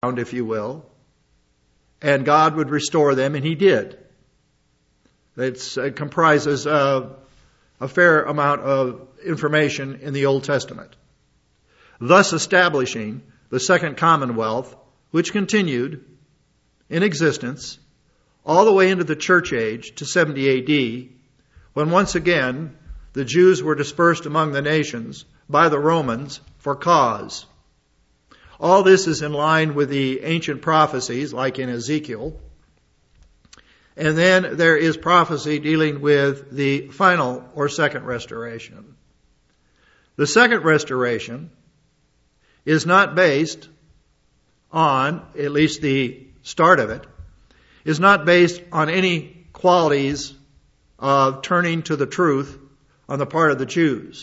if you will, and God would restore them, and He did. It comprises a fair amount of information in the Old Testament, thus establishing the Second Commonwealth, which continued in existence all the way into the church age to 70 AD, when once again the Jews were dispersed among the nations by the Romans for cause. All this is in line with the ancient prophecies, like in Ezekiel. And then there is prophecy dealing with the final or second restoration. The second restoration is not based on, at least the start of it, is not based on any qualities of turning to the truth on the part of the Jews.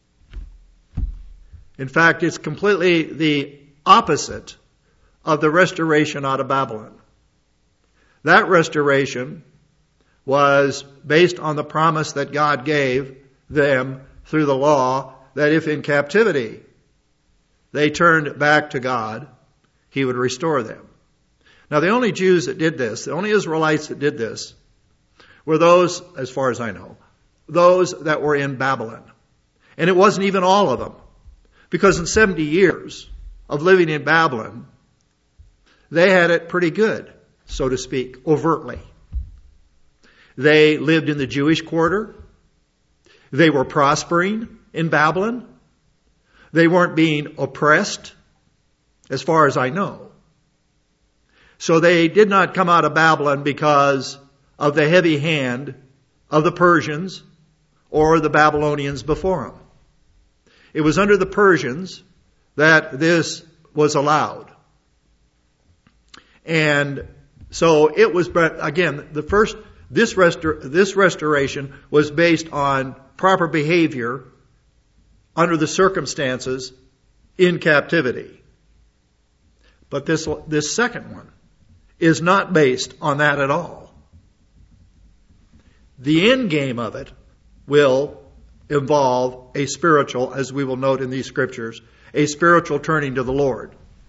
In fact, it's completely the opposite of the restoration out of Babylon. That restoration was based on the promise that God gave them through the law, that if in captivity they turned back to God, He would restore them. Now, the only Jews that did this, the only Israelites that did this, were those, as far as I know, those that were in Babylon. And it wasn't even all of them. Because in 70 years of living in Babylon, they had it pretty good, so to speak, overtly. They lived in the Jewish quarter. They were prospering in Babylon. They weren't being oppressed, as far as I know. So they did not come out of Babylon because of the heavy hand of the Persians or the Babylonians before them. It was under the Persians that this was allowed. And so it was, again, this restoration was based on proper behavior under the circumstances in captivity. But this second one is not based on that at all. The end game of it will involve a spiritual, as we will note in these scriptures, a spiritual turning to the Lord.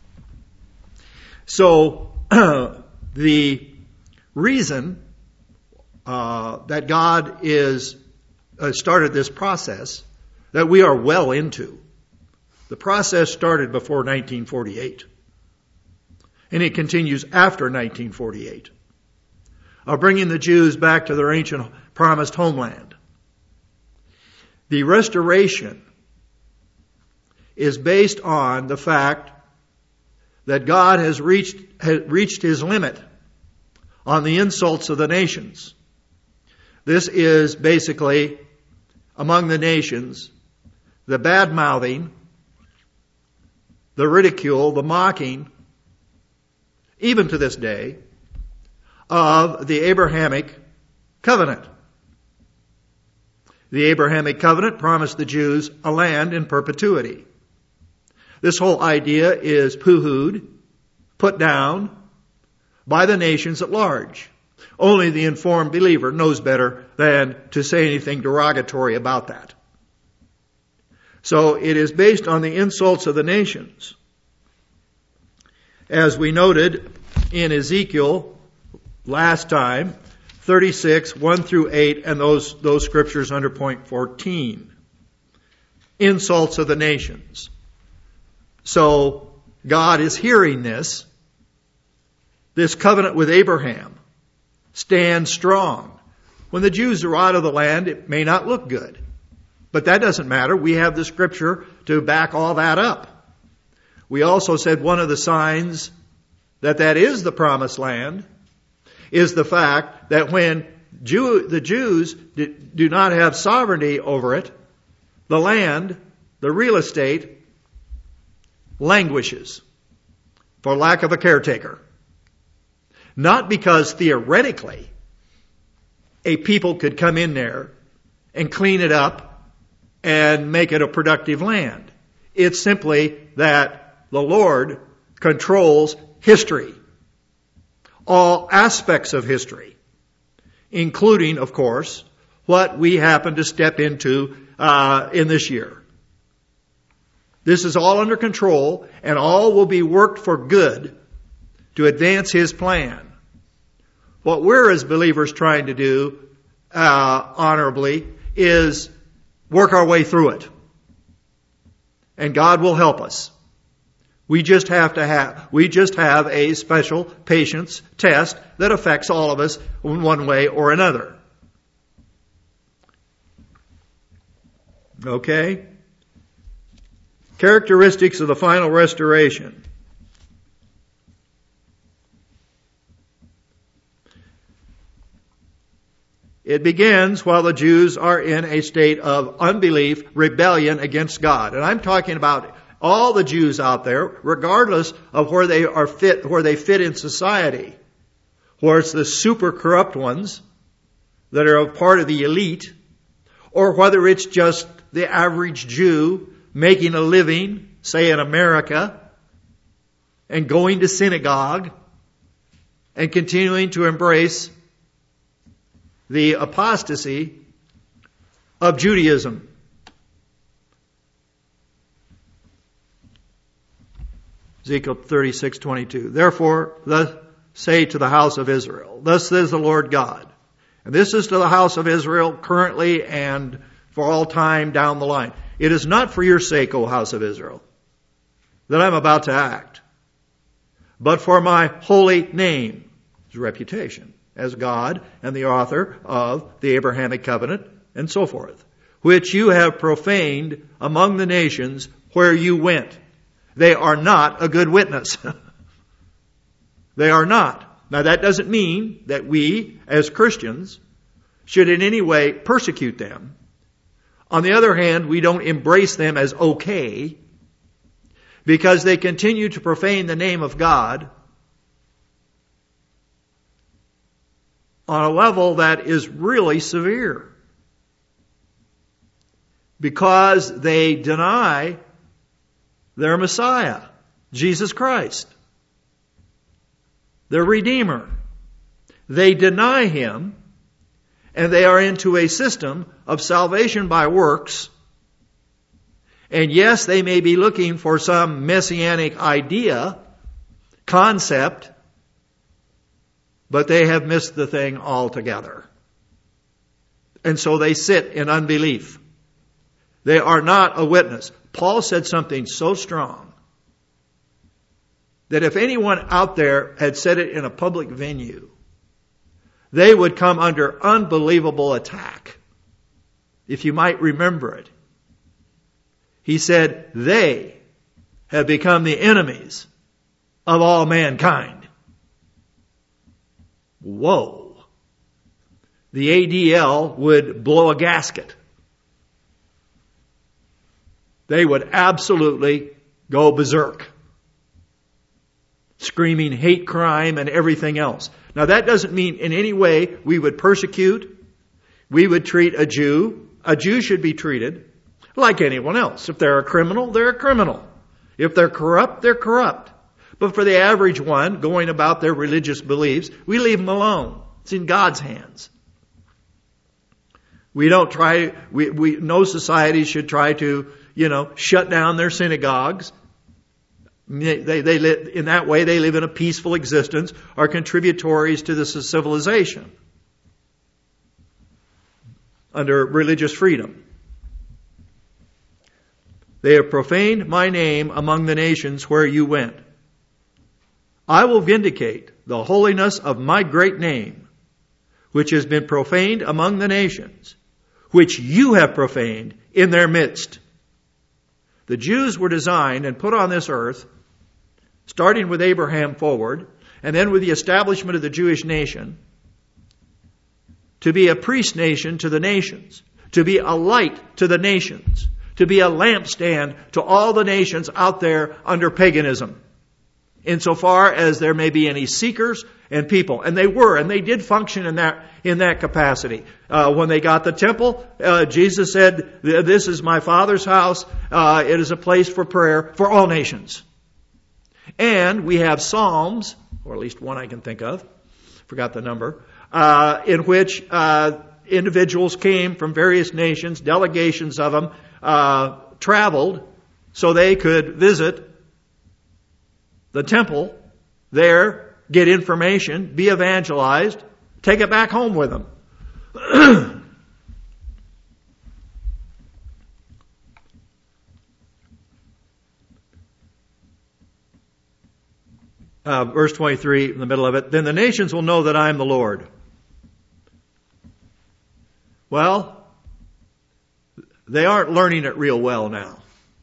So the reason that God is started this process that we are well into, the process started before 1948. And it continues after 1948, of bringing the Jews back to their ancient promised homeland. The restoration is based on the fact that God has reached His limit on the insults of the nations. This is basically, among the nations, the bad-mouthing, the ridicule, the mocking, even to this day, of the Abrahamic covenant. The Abrahamic covenant promised the Jews a land in perpetuity. This whole idea is pooh-hooed, put down by the nations at large. Only the informed believer knows better than to say anything derogatory about that. So it is based on the insults of the nations. As we noted in Ezekiel last time, 36, 1 through 8, and those scriptures under point 14. Insults of the nations. So God is hearing this. This covenant with Abraham stands strong. When the Jews are out of the land, it may not look good. But that doesn't matter. We have the scripture to back all that up. We also said one of the signs that is the promised land is the fact that when the Jews do not have sovereignty over it, the land, the real estate, languishes for lack of a caretaker. Not because theoretically a people could come in there and clean it up and make it a productive land. It's simply that the Lord controls history, all aspects of history, including, of course, what we happen to step into in this year. This is all under control, and all will be worked for good to advance His plan. What we're as believers trying to do honorably is work our way through it. And God will help us. We just have a special patience test that affects all of us in one way or another. Okay? Characteristics of the final restoration. It begins while the Jews are in a state of unbelief, rebellion against God. And I'm talking about all the Jews out there, regardless of where they fit in society. Where it's the super corrupt ones that are a part of the elite, or whether it's just the average Jew making a living, say in America, and going to synagogue, and continuing to embrace the apostasy of Judaism. Ezekiel 36:22. Therefore, thus say to the house of Israel, thus says the Lord God. And this is to the house of Israel currently and for all time down the line. It is not for your sake, O house of Israel, that I'm about to act, but for my holy name, his reputation as God and the author of the Abrahamic covenant and so forth, which you have profaned among the nations where you went. They are not a good witness. They are not. Now that doesn't mean that we, as Christians, should in any way persecute them. On the other hand, we don't embrace them as okay because they continue to profane the name of God on a level that is really severe. Because they deny their Messiah, Jesus Christ, their Redeemer. They deny Him, and they are into a system of salvation by works. And yes, they may be looking for some messianic idea, concept, but they have missed the thing altogether. And so they sit in unbelief. They are not a witness. Paul said something so strong that if anyone out there had said it in a public venue, they would come under unbelievable attack. If you might remember it. He said, they have become the enemies of all mankind. Whoa. The ADL would blow a gasket. They would absolutely go berserk, screaming hate crime and everything else. Now that doesn't mean in any way we would persecute, we would treat a Jew. A Jew should be treated like anyone else. If they're a criminal, they're a criminal. If they're corrupt, they're corrupt. But for the average one, going about their religious beliefs, we leave them alone. It's in God's hands. We don't try, no society should try to, shut down their synagogues. They live, in that way, they live in a peaceful existence, are contributories to this civilization under religious freedom. They have profaned my name among the nations where you went. I will vindicate the holiness of my great name, which has been profaned among the nations, which you have profaned in their midst. The Jews were designed and put on this earth, starting with Abraham forward, and then with the establishment of the Jewish nation, to be a priest nation to the nations, to be a light to the nations, to be a lampstand to all the nations out there under paganism, insofar as there may be any seekers and people. And they did function in that capacity. When they got the temple, Jesus said, this is my Father's house. It is a place for prayer for all nations. And we have Psalms, or at least one I can think of, forgot the number, in which individuals came from various nations, delegations of them, traveled so they could visit the temple there get information, be evangelized, take it back home with them. Verse 23 in the middle of it, then the nations will know that I am the Lord. Well, they aren't learning it real well now.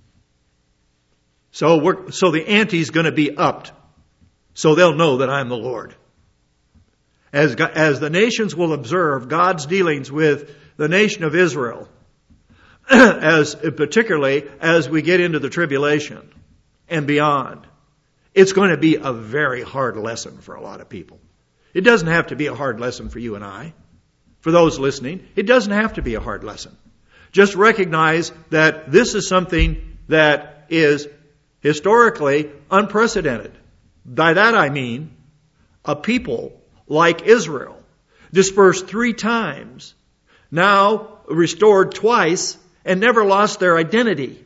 So the ante's going to be upped. So they'll know that I'm the Lord. As the nations will observe God's dealings with the nation of Israel, particularly as we get into the tribulation and beyond, it's going to be a very hard lesson for a lot of people. It doesn't have to be a hard lesson for you and I. For those listening, it doesn't have to be a hard lesson. Just recognize that this is something that is historically unprecedented. By that I mean a people like Israel, dispersed 3 times, now restored twice, and never lost their identity.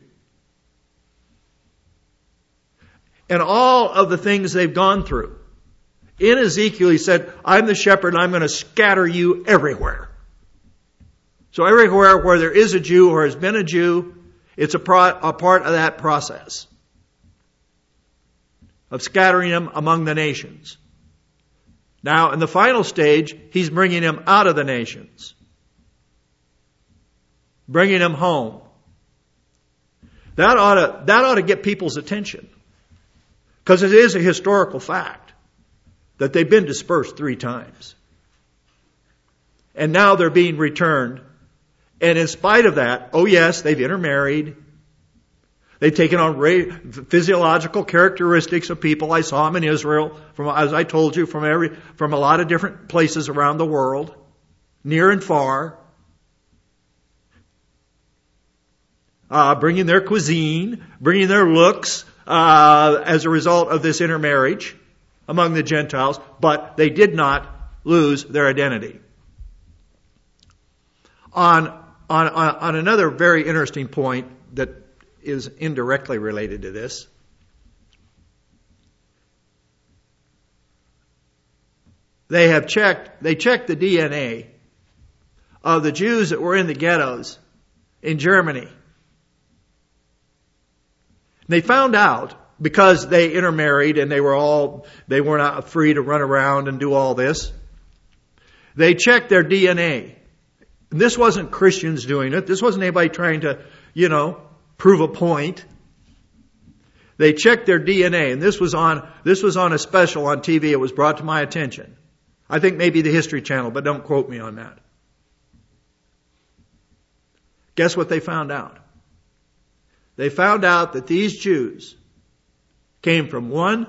And all of the things they've gone through. In Ezekiel, he said, I'm the shepherd and I'm going to scatter you everywhere. So everywhere where there is a Jew or has been a Jew, it's a part of that process of scattering them among the nations. Now, in the final stage, he's bringing them out of the nations. Bringing them home. That ought to get people's attention. Because it is a historical fact that they've been dispersed 3 times. And now they're being returned. And in spite of that, oh yes, they've intermarried. They've taken on physiological characteristics of people. I saw them in Israel, as I told you, from a lot of different places around the world, near and far. Bringing their cuisine, bringing their looks, as a result of this intermarriage among the Gentiles, but they did not lose their identity. On another very interesting point that is indirectly related to this, they checked the DNA of the Jews that were in the ghettos in Germany. They found out, because they intermarried and they were not free to run around and do all this, they checked their DNA. And this wasn't Christians doing it. This wasn't anybody trying to, prove a point. They checked their DNA, and this was on a special on TV. It was brought to my attention. I think maybe the History Channel, but don't quote me on that. Guess what they found out? They found out that these Jews came from one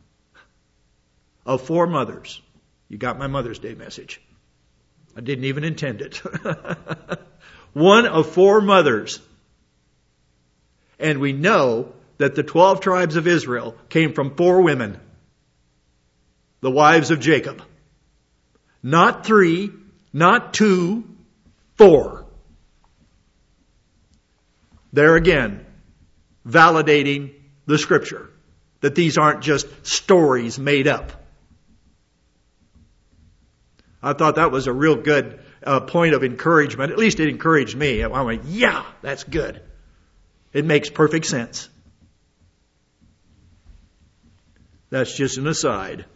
of 4 mothers. You got my Mother's Day message. I didn't even intend it. One of 4 mothers. And we know that the 12 tribes of Israel came from 4 women. The wives of Jacob. Not 3, not 2, 4. There again, validating the Scripture. That these aren't just stories made up. I thought that was a real good point of encouragement. At least it encouraged me. I went, yeah, that's good. It makes perfect sense. That's just an aside.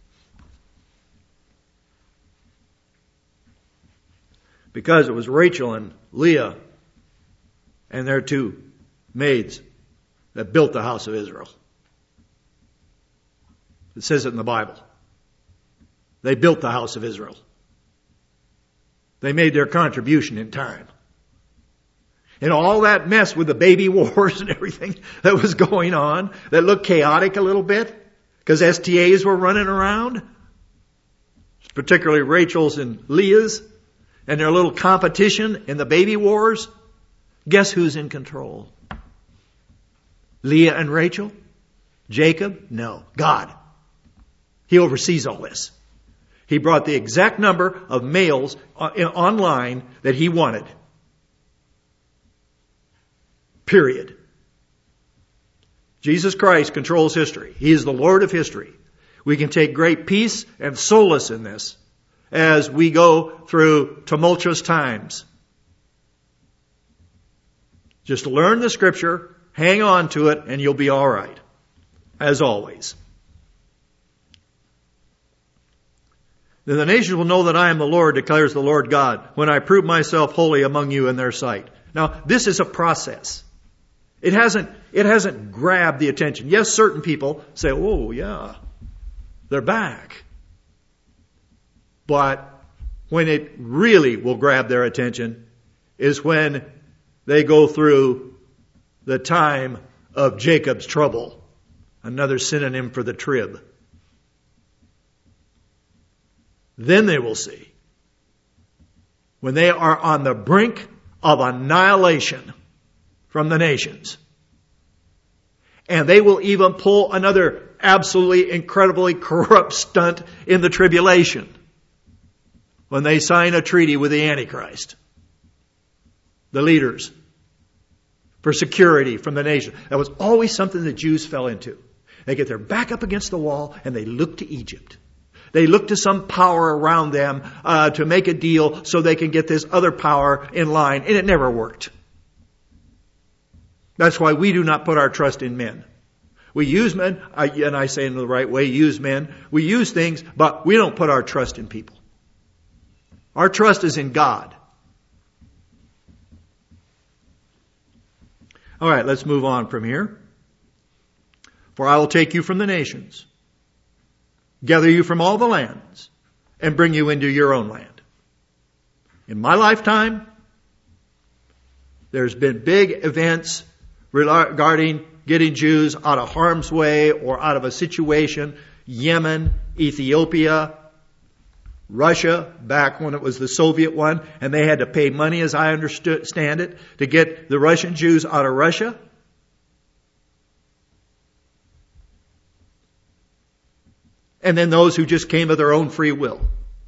Because it was Rachel and Leah and their 2 maids that built the house of Israel. It says it in the Bible. They built the house of Israel. They made their contribution in time. And all that mess with the baby wars and everything that was going on, that looked chaotic a little bit, because STAs were running around, particularly Rachel's and Leah's, and their little competition in the baby wars. Guess who's in control? Leah and Rachel? Jacob? No. God. He oversees all this. He brought the exact number of males online that he wanted. Period. Jesus Christ controls history. He is the Lord of history. We can take great peace and solace in this as we go through tumultuous times. Just learn the Scripture, hang on to it, and you'll be all right, as always. Then the nations will know that I am the Lord, declares the Lord God, when I prove myself holy among you in their sight. Now, this is a process. It hasn't grabbed the attention. Yes, certain people say, oh, yeah, they're back. But when it really will grab their attention is when they go through the time of Jacob's trouble, another synonym for the trib. Then they will see. When they are on the brink of annihilation from the nations. And they will even pull another absolutely incredibly corrupt stunt in the tribulation. When they sign a treaty with the Antichrist. The leaders. For security from the nation. That was always something the Jews fell into. They get their back up against the wall and they look to Egypt. They look to some power around them to make a deal so they can get this other power in line. And it never worked. That's why we do not put our trust in men. We use men, and I say in the right way, use men. We use things, but we don't put our trust in people. Our trust is in God. All right, let's move on from here. For I will take you from the nations, gather you from all the lands, and bring you into your own land. In my lifetime, there's been big events regarding getting Jews out of harm's way or out of a situation. Yemen, Ethiopia, Russia, back when it was the Soviet one, and they had to pay money, as I understand it, to get the Russian Jews out of Russia. And then those who just came of their own free will.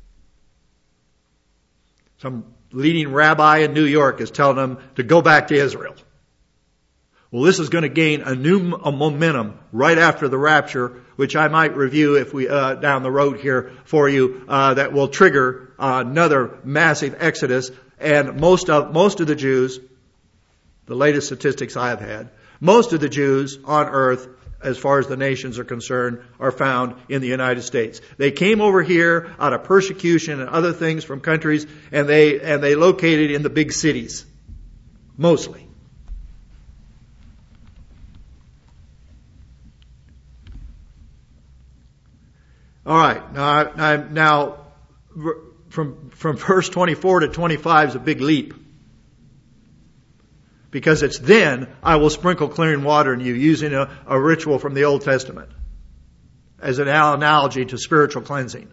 Some leading rabbi in New York is telling them to go back to Israel. Well, this is going to gain a momentum right after the rapture, which I might review if we down the road here for you, that will trigger another massive exodus. And most of the Jews, the latest statistics I have had, most of the Jews on earth, as far as the nations are concerned, are found in the United States. They came over here out of persecution and other things from countries, and they located in the big cities, mostly. All right. Now, from verse 24 to 25 is a big leap. Because it's then I will sprinkle clean water in you, using a ritual from the Old Testament as an analogy to spiritual cleansing.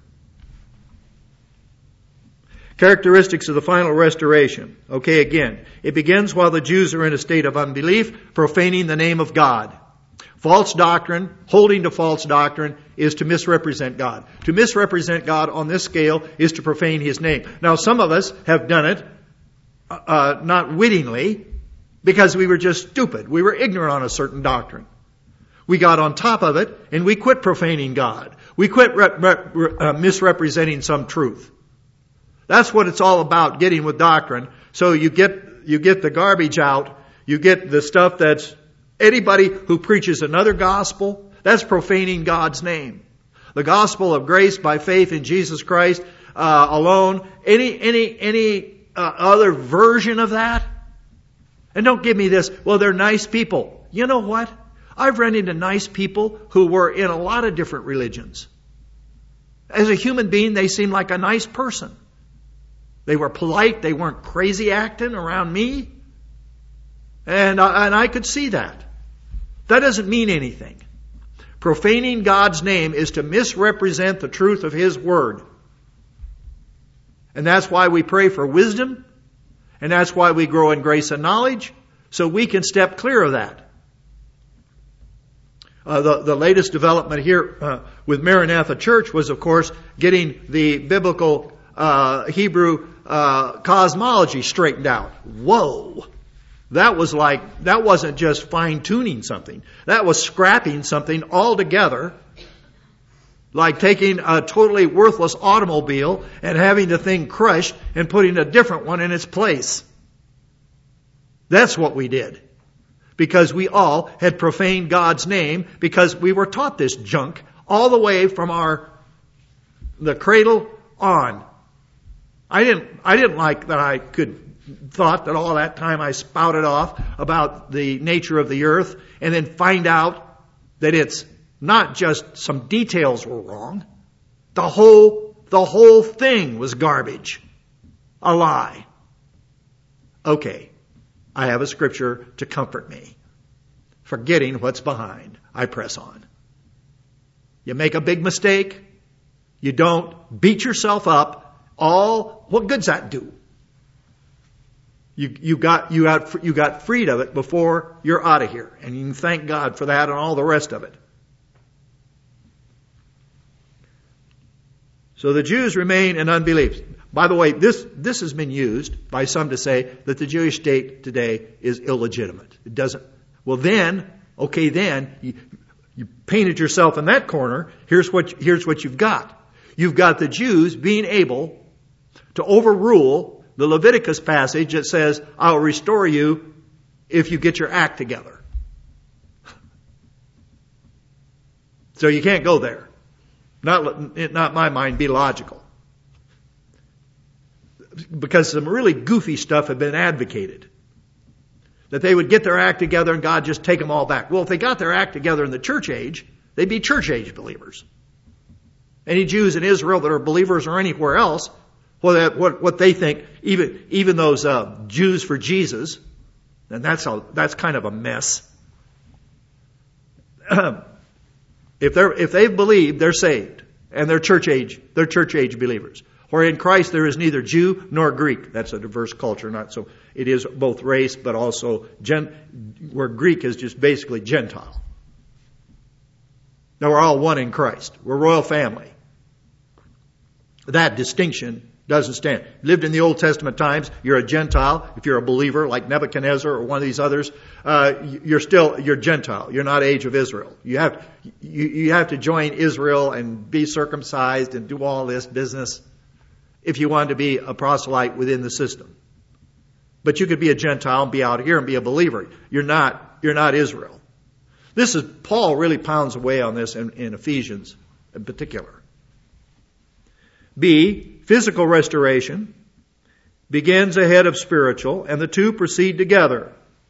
Characteristics of the final restoration. Okay, again, it begins while the Jews are in a state of unbelief, profaning the name of God. False doctrine, holding to false doctrine, is to misrepresent God. To misrepresent God on this scale is to profane His name. Now, some of us have done it, not wittingly, because we were just stupid. We were ignorant on a certain doctrine. We got on top of it, and we quit profaning God. We quit misrepresenting some truth. That's what it's all about, getting with doctrine. So you get the garbage out. You get the stuff that's anybody who preaches another gospel, that's profaning God's name. The gospel of grace by faith in Jesus Christ alone. Any other version of that? And don't give me this, well, they're nice people. You know what? I've run into nice people who were in a lot of different religions. As a human being, they seemed like a nice person. They were polite. They weren't crazy acting around me. And I could see that. That doesn't mean anything. Profaning God's name is to misrepresent the truth of His Word. And that's why we pray for wisdom. And that's why we grow in grace and knowledge. So we can step clear of that. The latest development here with Maranatha Church was, of course, getting the biblical Hebrew cosmology straightened out. Whoa! That wasn't just fine-tuning something. That was scrapping something altogether Like taking a totally worthless automobile and having the thing crushed and putting a different one in its place. That's what we did. Because we all had profaned God's name because we were taught this junk all the way from the cradle on. I didn't like that I thought that all that time I spouted off about the nature of the earth and then find out that it's not just some details were wrong. The whole thing was garbage. A lie. Okay. I have a scripture to comfort me. Forgetting what's behind, I press on. You make a big mistake, you don't beat yourself up. What good's that do? You got freed of it before you're out of here, and you can thank God for that and all the rest of it. So the Jews remain in unbelief. By the way, this has been used by some to say that the Jewish state today is illegitimate. It doesn't. Well then, you painted yourself in that corner. Here's what you've got. You've got the Jews being able to overrule the Leviticus passage that says, I'll restore you if you get your act together. So you can't go there. Not my mind, be logical. Because some really goofy stuff had been advocated. That they would get their act together and God just take them all back. Well, if they got their act together in the church age, they'd be church age believers. Any Jews in Israel that are believers or anywhere else, what they think, even those Jews for Jesus, and that's kind of a mess. If they believe, they're saved, and they're church age believers. For in Christ there is neither Jew nor Greek. That's a diverse culture, not so. It is both race, but also where Greek is just basically Gentile. Now we're all one in Christ. We're a royal family. That distinction doesn't stand. Lived in the Old Testament times, you're a Gentile. If you're a believer like Nebuchadnezzar or one of these others, you're Gentile. You're not age of Israel. You have to join Israel and be circumcised and do all this business if you want to be a proselyte within the system. But you could be a Gentile and be out here and be a believer. You're not Israel. Paul really pounds away on this in Ephesians in particular. B, physical restoration begins ahead of spiritual, and the two proceed together.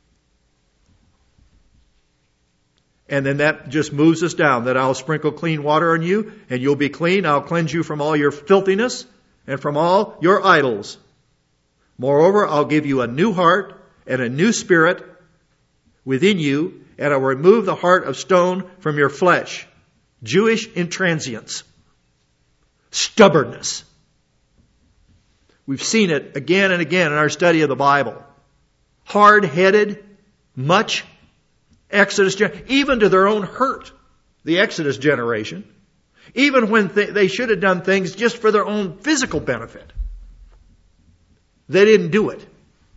And then that just moves us down, that I'll sprinkle clean water on you, and you'll be clean. I'll cleanse you from all your filthiness and from all your idols. Moreover, I'll give you a new heart and a new spirit within you, and I'll remove the heart of stone from your flesh. Jewish intransience. Stubbornness. We've seen it again and again in our study of the Bible. Hard-headed, much. Exodus, even to their own hurt. The Exodus generation. Even when they should have done things just for their own physical benefit. They didn't do it.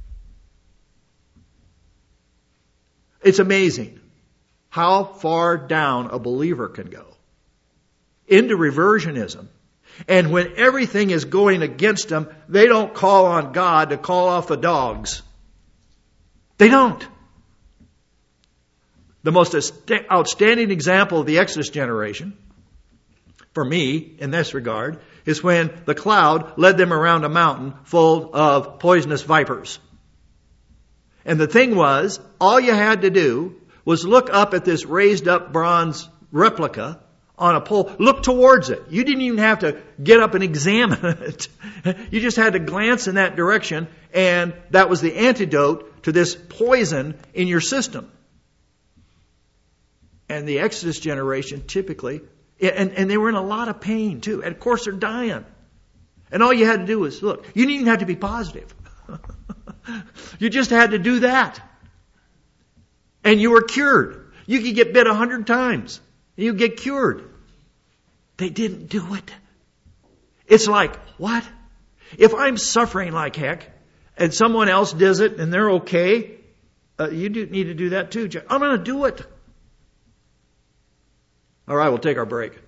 It's amazing how far down a believer can go. Into reversionism. And when everything is going against them, they don't call on God to call off the dogs. They don't. The most outstanding example of the Exodus generation, for me, in this regard, is when the cloud led them around a mountain full of poisonous vipers. And the thing was, all you had to do was look up at this raised up bronze replica on a pole. Look towards it. You didn't even have to get up and examine it. You just had to glance in that direction, and that was the antidote to this poison in your system. And the Exodus generation typically, and they were in a lot of pain too. And of course they're dying. And all you had to do was look. You didn't even have to be positive. You just had to do that. And you were cured. You could get bit 100 times. And you get cured. They didn't do it. It's like, what? If I'm suffering like heck, and someone else does it, and they're okay, you need to do that too. I'm going to do it. All right, we'll take our break.